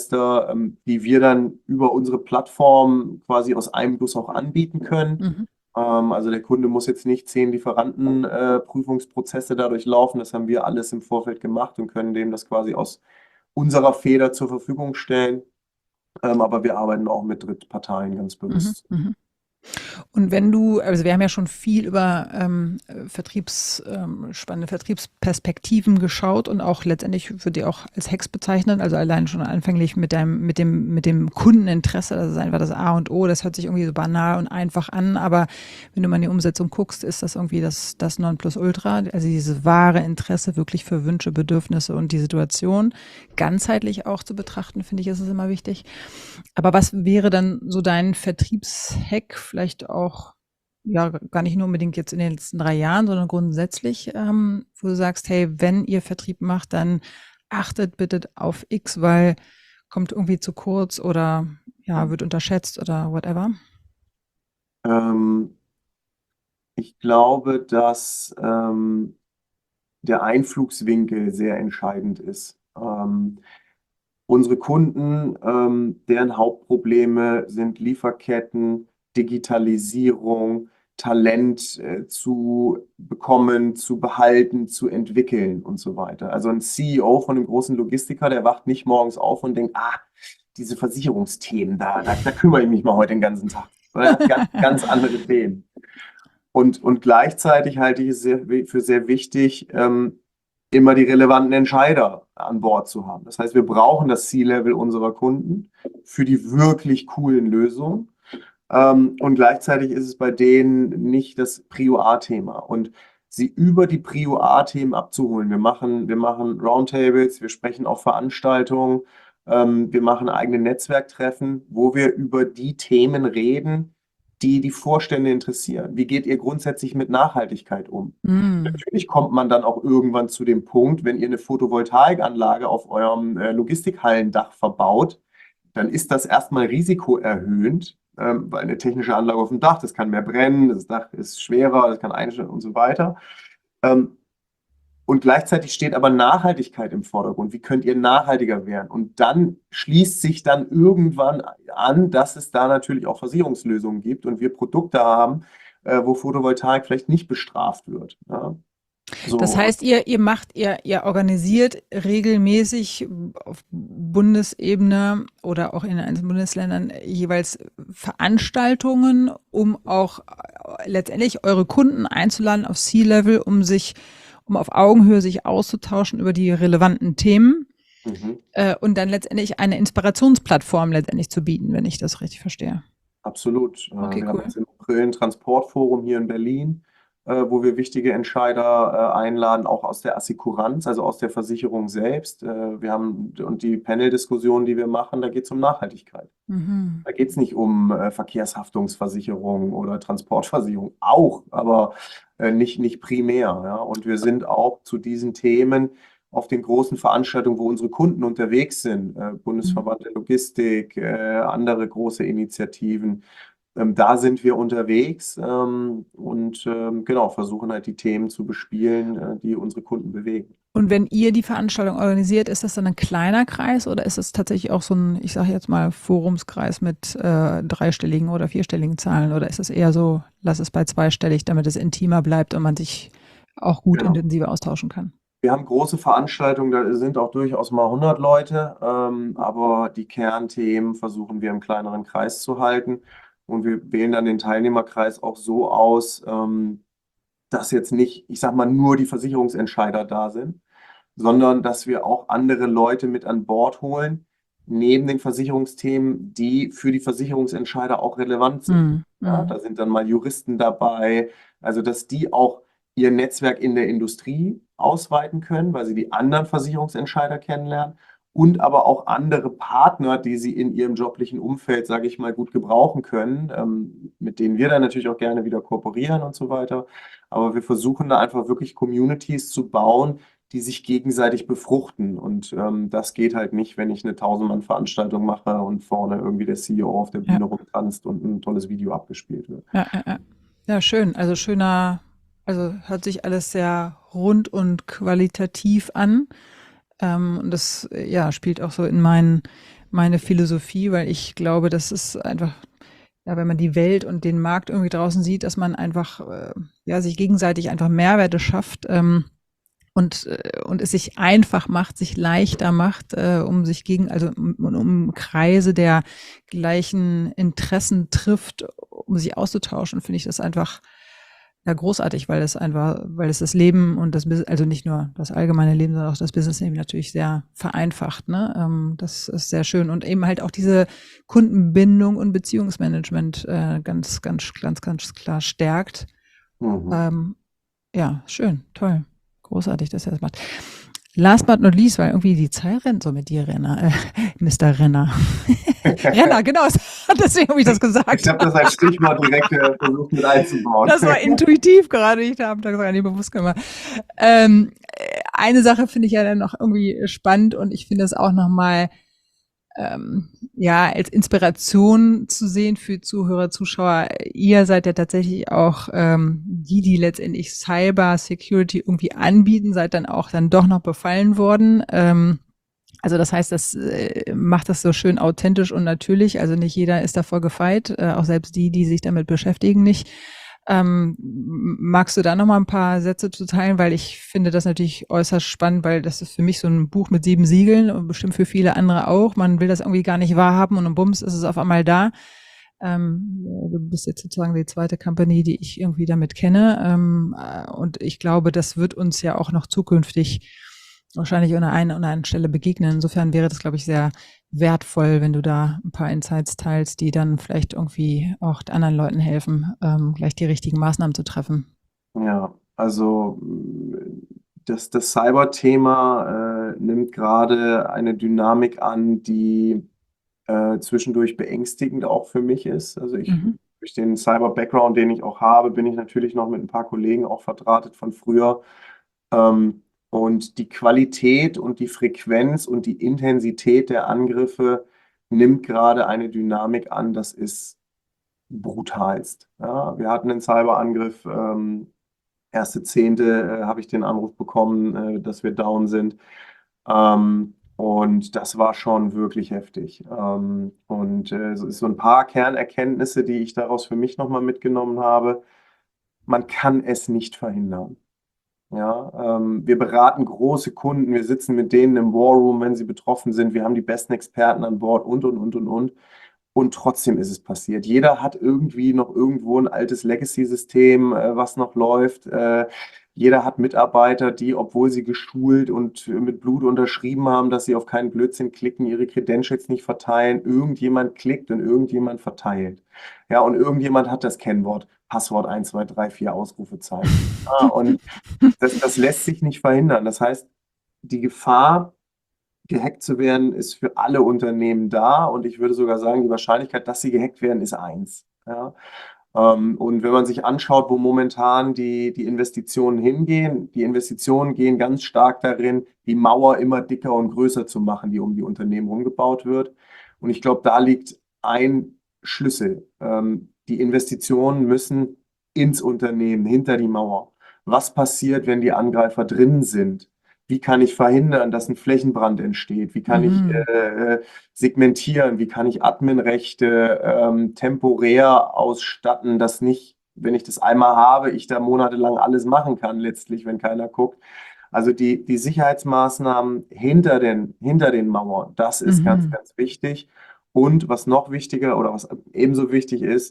Drittdienstleister, die wir dann über unsere Plattform quasi aus einem Guss auch anbieten können. Mhm. Also der Kunde muss jetzt nicht 10 Lieferantenprüfungsprozesse dadurch laufen. Das haben wir alles im Vorfeld gemacht und können dem das quasi aus unserer Feder zur Verfügung stellen. Aber wir arbeiten auch mit Drittparteien ganz bewusst. Und wenn du, also wir haben ja schon viel über spannende Vertriebsperspektiven geschaut und auch letztendlich würde ich auch als Hacks bezeichnen, also allein schon anfänglich mit dem Kundeninteresse, das ist einfach das A und O, das hört sich irgendwie so banal und einfach an, aber wenn du mal in die Umsetzung guckst, ist das irgendwie das Nonplusultra, also dieses wahre Interesse wirklich für Wünsche, Bedürfnisse und die Situation ganzheitlich auch zu betrachten, finde ich, ist es immer wichtig. Aber was wäre dann so dein Vertriebshack, vielleicht auch, ja, gar nicht nur unbedingt jetzt in den letzten 3 Jahren, sondern grundsätzlich, wo du sagst, hey, wenn ihr Vertrieb macht, dann achtet bitte auf X, weil kommt irgendwie zu kurz oder ja, wird unterschätzt oder whatever? Ich glaube, dass der Einflugswinkel sehr entscheidend ist. Unsere Kunden, deren Hauptprobleme sind Lieferketten, Digitalisierung, Talent zu bekommen, zu behalten, zu entwickeln und so weiter. Also ein CEO von einem großen Logistiker, der wacht nicht morgens auf und denkt, diese Versicherungsthemen, da kümmere ich mich mal heute den ganzen Tag. Oder ganz andere Themen. Und gleichzeitig halte ich es für sehr wichtig, immer die relevanten Entscheider an Bord zu haben. Das heißt, wir brauchen das C-Level unserer Kunden für die wirklich coolen Lösungen. Und gleichzeitig ist es bei denen nicht das Prio-A-Thema. Und sie über die Prio-A-Themen abzuholen. Wir machen Roundtables, wir sprechen auf Veranstaltungen, wir machen eigene Netzwerktreffen, wo wir über die Themen reden, die die Vorstände interessieren. Wie geht ihr grundsätzlich mit Nachhaltigkeit um? Natürlich kommt man dann auch irgendwann zu dem Punkt, wenn ihr eine Photovoltaikanlage auf eurem Logistikhallendach verbaut, dann ist das erstmal risikoerhöhend, weil eine technische Anlage auf dem Dach, das kann mehr brennen, das Dach ist schwerer, das kann einstellen und so weiter. Und gleichzeitig steht aber Nachhaltigkeit im Vordergrund. Wie könnt ihr nachhaltiger werden? Und dann schließt sich dann irgendwann an, dass es da natürlich auch Versicherungslösungen gibt und wir Produkte haben, wo Photovoltaik vielleicht nicht bestraft wird. Ja? So. Das heißt, ihr organisiert regelmäßig auf Bundesebene oder auch in den einzelnen Bundesländern jeweils Veranstaltungen, um auch letztendlich eure Kunden einzuladen auf C-Level, um auf Augenhöhe sich auszutauschen über die relevanten Themen und dann letztendlich eine Inspirationsplattform letztendlich zu bieten, wenn ich das richtig verstehe. Absolut. Okay, wir cool. haben jetzt im April ein Transportforum hier in Berlin, wo wir wichtige Entscheider einladen, auch aus der Assekuranz, also aus der Versicherung selbst. Und die Panel-Diskussionen, die wir machen, da geht es um Nachhaltigkeit. Da geht es nicht um Verkehrshaftungsversicherung oder Transportversicherung, auch, aber nicht primär. Ja? Und wir sind auch zu diesen Themen auf den großen Veranstaltungen, wo unsere Kunden unterwegs sind, Bundesverband der Logistik, andere große Initiativen, da sind wir unterwegs und versuchen halt die Themen zu bespielen, die unsere Kunden bewegen. Und wenn ihr die Veranstaltung organisiert, ist das dann ein kleiner Kreis oder ist es tatsächlich auch so ein, ich sage jetzt mal, Forumskreis mit 3-stelligen oder 4-stelligen Zahlen oder ist es eher so, lass es bei 2-stellig, damit es intimer bleibt und man sich auch gut intensiver austauschen kann? Wir haben große Veranstaltungen, da sind auch durchaus mal 100 Leute, aber die Kernthemen versuchen wir im kleineren Kreis zu halten. Und wir wählen dann den Teilnehmerkreis auch so aus, dass jetzt nicht, ich sag mal, nur die Versicherungsentscheider da sind, sondern dass wir auch andere Leute mit an Bord holen, neben den Versicherungsthemen, die für die Versicherungsentscheider auch relevant sind. Ja, da sind dann mal Juristen dabei, also dass die auch ihr Netzwerk in der Industrie ausweiten können, weil sie die anderen Versicherungsentscheider kennenlernen und aber auch andere Partner, die sie in ihrem joblichen Umfeld, sage ich mal, gut gebrauchen können, mit denen wir dann natürlich auch gerne wieder kooperieren und so weiter. Aber wir versuchen da einfach wirklich Communities zu bauen, die sich gegenseitig befruchten. Und das geht halt nicht, wenn ich eine 1000-Mann-Veranstaltung mache und vorne irgendwie der CEO auf der Bühne rumtanzt und ein tolles Video abgespielt wird. Ja, schön. Also hört sich alles sehr rund und qualitativ an. Und das spielt auch so in meine Philosophie, weil ich glaube, das ist einfach ja, wenn man die Welt und den Markt irgendwie draußen sieht, dass man einfach ja, sich gegenseitig einfach Mehrwerte schafft und es sich einfach macht, sich leichter macht, um sich also um Kreise der gleichen Interessen trifft, um sich auszutauschen, finde ich das einfach ja großartig, weil es das Leben und also nicht nur das allgemeine Leben, sondern auch das Business-Leben natürlich sehr vereinfacht, ne? Das ist sehr schön und eben halt auch diese Kundenbindung und Beziehungsmanagement ganz klar stärkt. Ja, schön, toll, großartig, dass er das macht. Last but not least, weil irgendwie die Zeit rennt so mit dir, Renner, Mr. Renner. Renner, genau, deswegen habe ich das gesagt. Ich habe das als Stichwort direkt versucht mit einzubauen. Das war intuitiv gerade, ich habe das gar nicht bewusst gemacht. Eine Sache finde ich ja dann noch irgendwie spannend und ich finde es auch nochmal ja, als Inspiration zu sehen für Zuhörer, Zuschauer. Ihr seid ja tatsächlich auch die letztendlich Cyber Security irgendwie anbieten, seid dann doch noch befallen worden. Also das heißt, das macht das so schön authentisch und natürlich. Also nicht jeder ist davor gefeit, auch selbst die sich damit beschäftigen, nicht. Magst du da noch mal ein paar Sätze zu teilen, weil ich finde das natürlich äußerst spannend, weil das ist für mich so ein Buch mit 7 Siegeln und bestimmt für viele andere auch. Man will das irgendwie gar nicht wahrhaben und bums ist es auf einmal da. Du bist jetzt sozusagen die zweite Company, die ich irgendwie damit kenne. Und ich glaube, das wird uns ja auch noch zukünftig wahrscheinlich an der einen oder anderen Stelle begegnen. Insofern wäre das, glaube ich, sehr wertvoll, wenn du da ein paar Insights teilst, die dann vielleicht irgendwie auch anderen Leuten helfen, gleich die richtigen Maßnahmen zu treffen. Ja, also das Cyber-Thema nimmt gerade eine Dynamik an, die zwischendurch beängstigend auch für mich ist. Also durch den Cyber-Background, den ich auch habe, bin ich natürlich noch mit ein paar Kollegen auch verdrahtet von früher. Und die Qualität und die Frequenz und die Intensität der Angriffe nimmt gerade eine Dynamik an, das ist brutalst. Ja, wir hatten einen Cyberangriff, 1.10. Habe ich den Anruf bekommen, dass wir down sind. Und das war schon wirklich heftig. Und es ist so ein paar Kernerkenntnisse, die ich daraus für mich nochmal mitgenommen habe. Man kann es nicht verhindern. Ja, wir beraten große Kunden, wir sitzen mit denen im War Room, wenn sie betroffen sind. Wir haben die besten Experten an Bord und. Und trotzdem ist es passiert. Jeder hat irgendwie noch irgendwo ein altes Legacy-System, was noch läuft. Jeder hat Mitarbeiter, die, obwohl sie geschult und mit Blut unterschrieben haben, dass sie auf keinen Blödsinn klicken, ihre Credentials nicht verteilen. Irgendjemand klickt und irgendjemand verteilt. Ja, und irgendjemand hat das Kennwort Passwort 1, 2, 3, 4 Ausrufezeichen. Und das lässt sich nicht verhindern. Das heißt, die Gefahr, gehackt zu werden, ist für alle Unternehmen da. Und ich würde sogar sagen, die Wahrscheinlichkeit, dass sie gehackt werden, ist 1. Ja? Und wenn man sich anschaut, wo momentan die Investitionen hingehen, die Investitionen gehen ganz stark darin, die Mauer immer dicker und größer zu machen, die um die Unternehmen rumgebaut wird. Und ich glaube, da liegt ein Schlüssel. Die Investitionen müssen ins Unternehmen, hinter die Mauer. Was passiert, wenn die Angreifer drin sind? Wie kann ich verhindern, dass ein Flächenbrand entsteht? Wie kann ich segmentieren? Wie kann ich Adminrechte temporär ausstatten, dass nicht, wenn ich das einmal habe, ich da monatelang alles machen kann, letztlich, wenn keiner guckt. Also die Sicherheitsmaßnahmen hinter den Mauern, das ist ganz, ganz wichtig. Und was noch wichtiger oder was ebenso wichtig ist,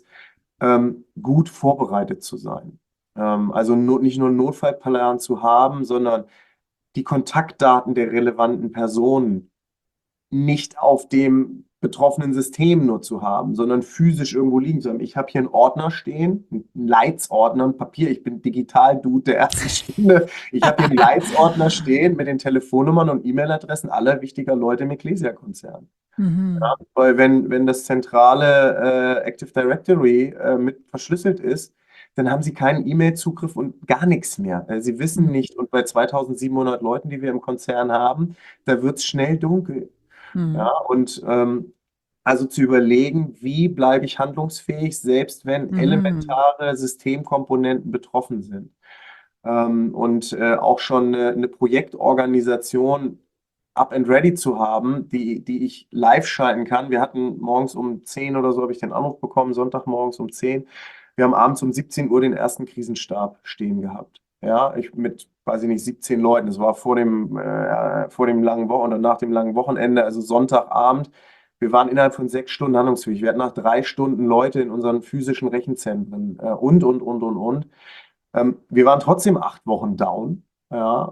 gut vorbereitet zu sein. Also nicht nur einen Notfallplan zu haben, sondern die Kontaktdaten der relevanten Personen nicht auf dem betroffenen System nur zu haben, sondern physisch irgendwo liegen zu haben. Ich habe hier einen Ordner stehen, einen Leitsordner, ein Papier. Ich bin Digital-Dude der ersten Stunde. Ich habe hier einen Leitsordner stehen mit den Telefonnummern und E-Mail-Adressen aller wichtiger Leute im Ecclesia-Konzern. Ja, weil wenn das zentrale Active Directory mit verschlüsselt ist, dann haben sie keinen E-Mail-Zugriff und gar nichts mehr. Sie wissen nicht, und bei 2700 Leuten, die wir im Konzern haben, da wird es schnell dunkel. Ja, und also zu überlegen, wie bleibe ich handlungsfähig, selbst wenn elementare Systemkomponenten betroffen sind. Und auch schon eine Projektorganisation up and ready zu haben, die ich live schalten kann. Wir hatten morgens um 10 oder so, habe ich den Anruf bekommen, Sonntagmorgens um 10. Wir haben abends um 17 Uhr den ersten Krisenstab stehen gehabt. Ja, ich mit, weiß ich nicht, 17 Leuten. Das war vor dem langen Wochenende und nach dem langen Wochenende, also Sonntagabend. Wir waren innerhalb von 6 Stunden handlungsfähig. Wir hatten nach 3 Stunden Leute in unseren physischen Rechenzentren und. Wir waren trotzdem 8 Wochen down. Ja,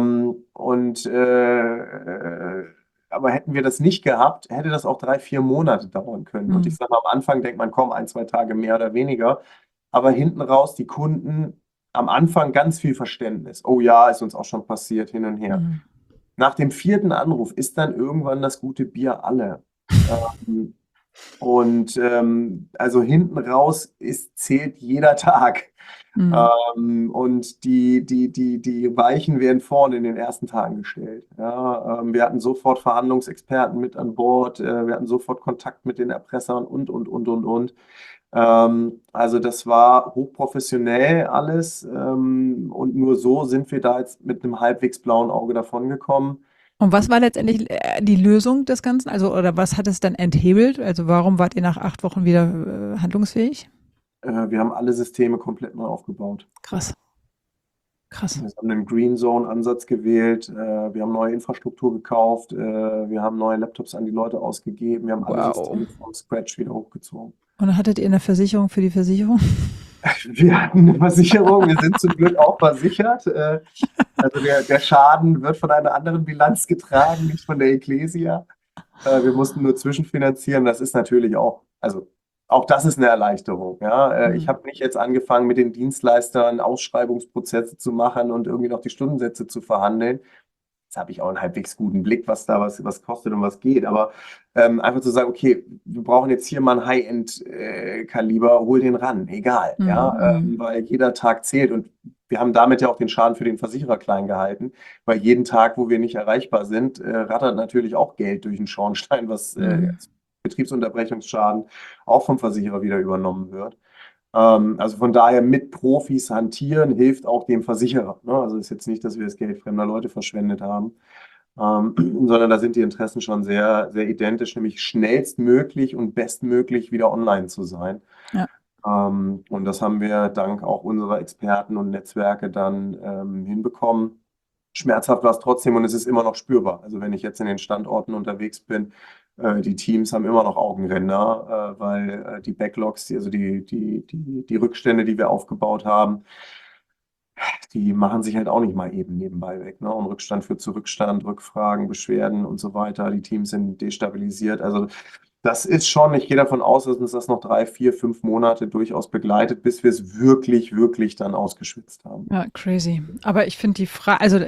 aber hätten wir das nicht gehabt, hätte das auch 3, 4 Monate dauern können. Und ich sage mal, am Anfang denkt man, komm, 1, 2 Tage mehr oder weniger. Aber hinten raus, die Kunden am Anfang ganz viel Verständnis. Oh ja, ist uns auch schon passiert, hin und her. Nach dem 4. Anruf ist dann irgendwann das gute Bier alle. Also hinten raus zählt jeder Tag. Und die Weichen werden vorne in den ersten Tagen gestellt. Ja, wir hatten sofort Verhandlungsexperten mit an Bord, wir hatten sofort Kontakt mit den Erpressern und. Also das war hochprofessionell alles, und nur so sind wir da jetzt mit einem halbwegs blauen Auge davongekommen. Und was war letztendlich die Lösung des Ganzen? Also, oder was hat es dann enthebelt? Also warum wart ihr nach 8 Wochen wieder handlungsfähig? Wir haben alle Systeme komplett neu aufgebaut. Krass. Wir haben einen Green Zone-Ansatz gewählt, wir haben neue Infrastruktur gekauft, wir haben neue Laptops an die Leute ausgegeben, wir haben alle Systeme vom Scratch wieder hochgezogen. Und hattet ihr eine Versicherung für die Versicherung? Wir hatten eine Versicherung, wir sind zum Glück auch versichert. Also der Schaden wird von einer anderen Bilanz getragen, nicht von der Ecclesia. Wir mussten nur zwischenfinanzieren, das ist natürlich auch, also auch das ist eine Erleichterung. Ja? Ich habe nicht jetzt angefangen, mit den Dienstleistern Ausschreibungsprozesse zu machen und irgendwie noch die Stundensätze zu verhandeln. Jetzt habe ich auch einen halbwegs guten Blick, was kostet und was geht. Aber einfach zu sagen, okay, wir brauchen jetzt hier mal ein High-End-Kaliber, hol den ran, egal. Ja? Weil jeder Tag zählt. Und wir haben damit ja auch den Schaden für den Versicherer klein gehalten, weil jeden Tag, wo wir nicht erreichbar sind, rattert natürlich auch Geld durch den Schornstein, was Betriebsunterbrechungsschaden auch vom Versicherer wieder übernommen wird. Also von daher mit Profis hantieren hilft auch dem Versicherer. Ne? Also ist jetzt nicht, dass wir das Geld fremder Leute verschwendet haben, sondern da sind die Interessen schon sehr, sehr identisch, nämlich schnellstmöglich und bestmöglich wieder online zu sein. Ja. Und das haben wir dank auch unserer Experten und Netzwerke dann hinbekommen. Schmerzhaft war es trotzdem und es ist immer noch spürbar. Also wenn ich jetzt in den Standorten unterwegs bin, die Teams haben immer noch Augenränder, weil die Backlogs, also die Rückstände, die wir aufgebaut haben, die machen sich halt auch nicht mal eben nebenbei weg. Ne? Und Rückstand führt zu Rückstand, Rückfragen, Beschwerden und so weiter. Die Teams sind destabilisiert. Also das ist schon, ich gehe davon aus, dass uns das noch 3, 4, 5 Monate durchaus begleitet, bis wir es wirklich, wirklich dann ausgeschwitzt haben. Ja, crazy. Aber ich finde die Frage, also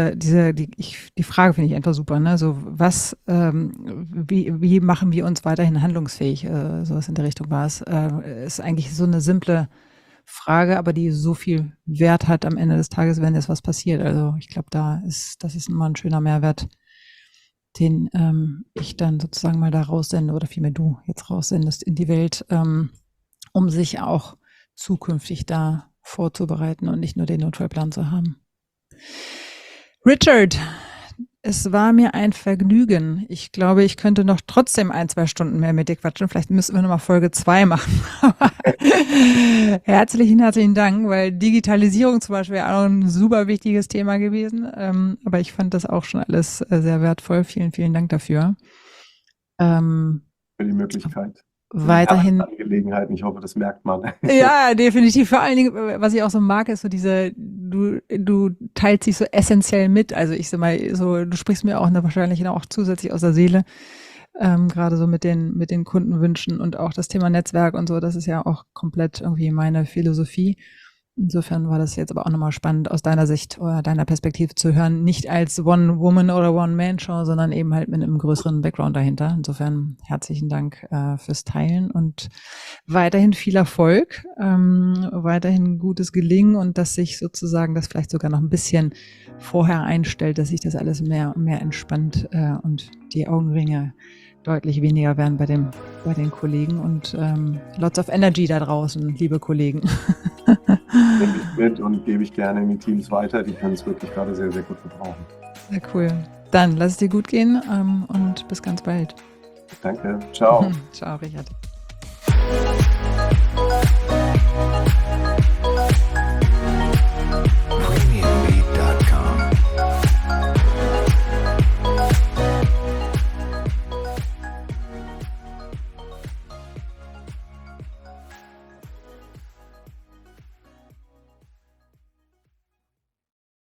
die Frage finde ich einfach super, ne? So was, wie machen wir uns weiterhin handlungsfähig? Sowas in der Richtung war es. Ist eigentlich so eine simple Frage, aber die so viel Wert hat am Ende des Tages, wenn jetzt was passiert. Also ich glaube, das ist immer ein schöner Mehrwert, den ich dann sozusagen mal da raussende oder vielmehr du jetzt raussendest in die Welt, um sich auch zukünftig da vorzubereiten und nicht nur den Notfallplan zu haben. Richard, es war mir ein Vergnügen. Ich glaube, ich könnte noch trotzdem 1, 2 Stunden mehr mit dir quatschen. Vielleicht müssen wir nochmal Folge 2 machen. Herzlichen Dank, weil Digitalisierung zum Beispiel auch ein super wichtiges Thema gewesen. Aber ich fand das auch schon alles sehr wertvoll. Vielen, vielen Dank dafür. Für die Möglichkeit. Weiterhin. Angelegenheiten, ich hoffe, das merkt man. Ja, definitiv. Vor allen Dingen, was ich auch so mag, ist so du teilst dich so essentiell mit. Also ich sag mal, so, du sprichst mir auch wahrscheinlich auch zusätzlich aus der Seele, gerade so mit den Kundenwünschen und auch das Thema Netzwerk und so. Das ist ja auch komplett irgendwie meine Philosophie. Insofern war das jetzt aber auch nochmal spannend aus deiner Sicht oder deiner Perspektive zu hören, nicht als One-Woman- oder One-Man-Show, sondern eben halt mit einem größeren Background dahinter. Insofern herzlichen Dank fürs Teilen und weiterhin viel Erfolg, weiterhin gutes Gelingen und dass sich sozusagen das vielleicht sogar noch ein bisschen vorher einstellt, dass sich das alles mehr entspannt und die Augenringe deutlich weniger werden bei den Kollegen und lots of energy da draußen, liebe Kollegen. Nehme ich mit und gebe ich gerne in die Teams weiter. Die können es wirklich gerade sehr, sehr gut gebrauchen. Sehr cool. Dann lass es dir gut gehen und bis ganz bald. Danke. Ciao. Ciao, Richard.